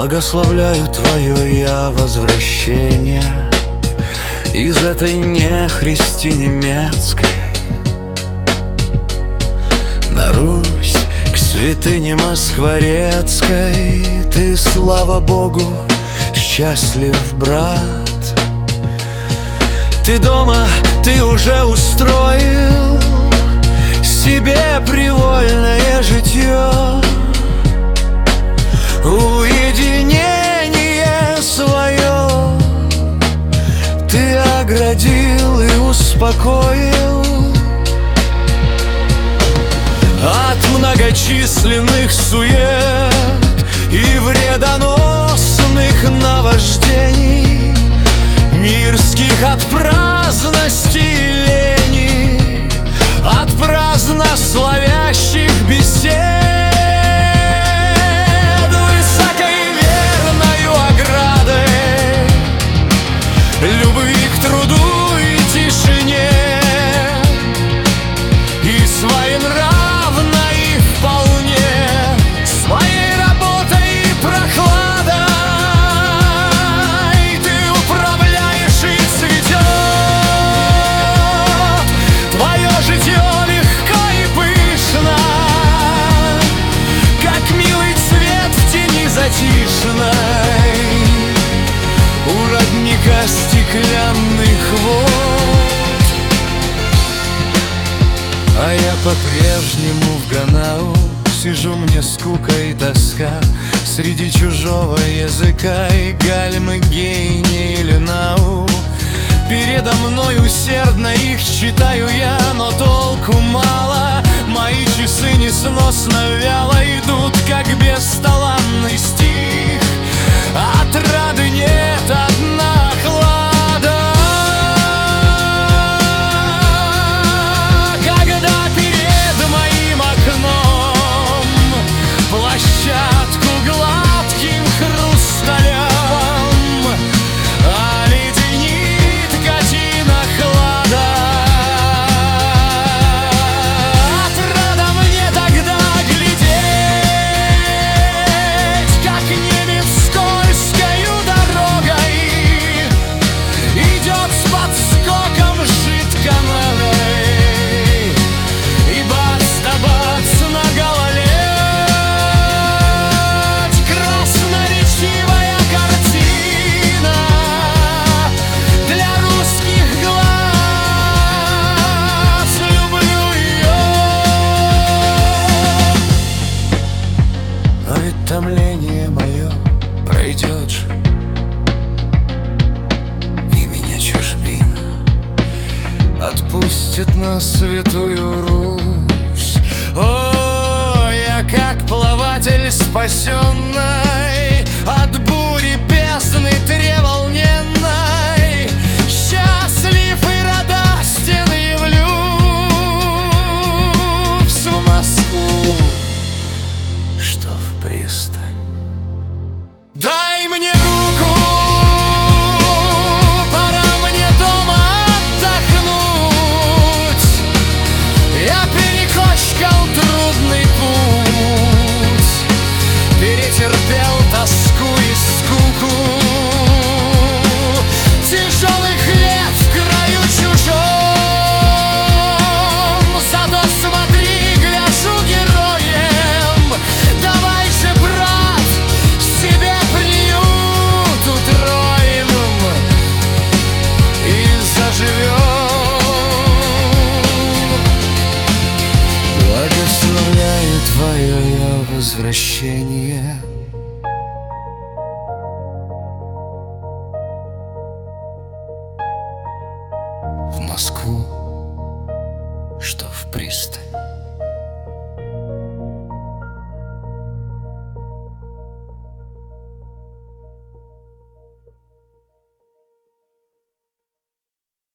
Благословляю твое я возвращение из этой нехристи немецкой на Русь, к святыне Москворецкой. Ты, слава Богу, счастлив, брат. Ты дома, ты уже устроил себе привольное житье, уединение свое ты оградил и успокоил от многочисленных сует и вредоносных наваждений мирских, от праздности и лени, от праздно славящих бесед. Высокой верною оградой любви к труду и тишине, и своенравной вполне своей работой и прохладой ты управляешь и цветет твое житье легко и пышно, как милый цвет в тени затишной у родника стеклянных вод. А я по-прежнему в Ганау сижу, мне скука и тоска среди чужого языка и гальмы, гейни или нау. Передо мной усердно их читаю я, но толку мало. Мои часы несносно вяло идут, как бесталанный стих. Отрады нет, одна охлада. Когда перед моим окном площадку гладким хрусталем оледенит картина хлада, отрада мне тогда глядеть, как немец скользкою дорогой идет с подскоком жидконогой, и бац-да-бац на гололедь. Красноречивая картина для русских глаз, люблю ее. Но ведь томление мое пройдет же, и меня чужбина отпустит на святую Русь. О, я как плаватель спасенный от бури бездны треволненной, счастлив и радостен явлюсь в Москву, что в пристань. Дай мне руку, пора мне дома отдохнуть. Я перекочкал трудный путь, перетерпел тоску и скуку тяжелых лет в краю чужом. Зато смотри, гляжу героем, давай же, брат, себе приют устроим и заживем. Благословляю твое я возвращение в Москву, что в пристань.